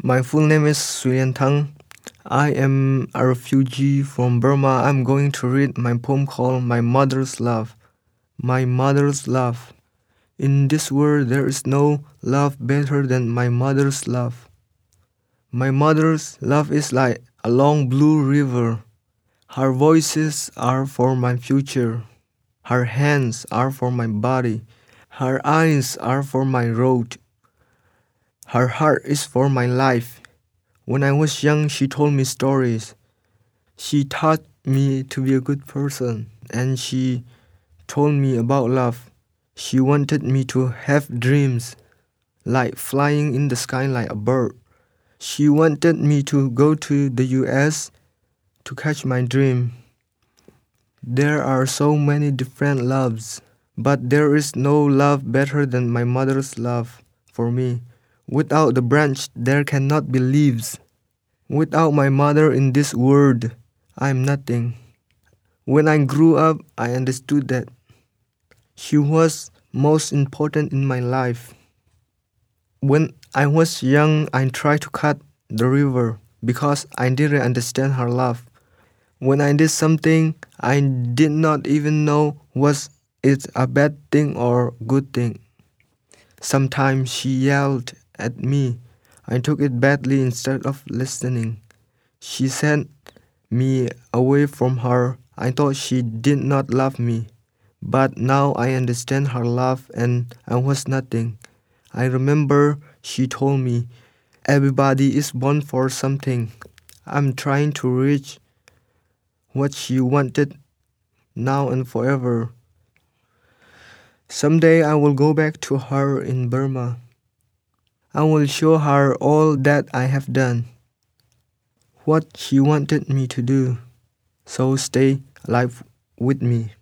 My full name is Suyen Thang. I am a refugee from Burma. I'm going to read my poem called My Mother's Love. My Mother's Love. In this world, there is no love better than my mother's love. My mother's love is like a long blue river. Her voices are for my future. Her hands are for my body. Her eyes are for my road. Her heart is for my life. When I was young, she told me stories. She taught me to be a good person, and she told me about love. She wanted me to have dreams, like flying in the sky like a bird. She wanted me to go to the US to catch my dream. There are so many different loves, but there is no love better than my mother's love for me. Without the branch, there cannot be leaves. Without my mother in this world, I am nothing. When I grew up, I understood that she was most important in my life. When I was young, I tried to cut the river because I didn't understand her love. When I did something, I did not even know was it a bad thing or good thing. Sometimes she yelled at me. I took it badly instead of listening. She sent me away from her. I thought she did not love me. But now I understand her love and I was nothing. I remember she told me, everybody is born for something. I'm trying to reach what she wanted now and forever. Someday I will go back to her in Burma. I will show her all that I have done, what she wanted me to do. So stay alive with me.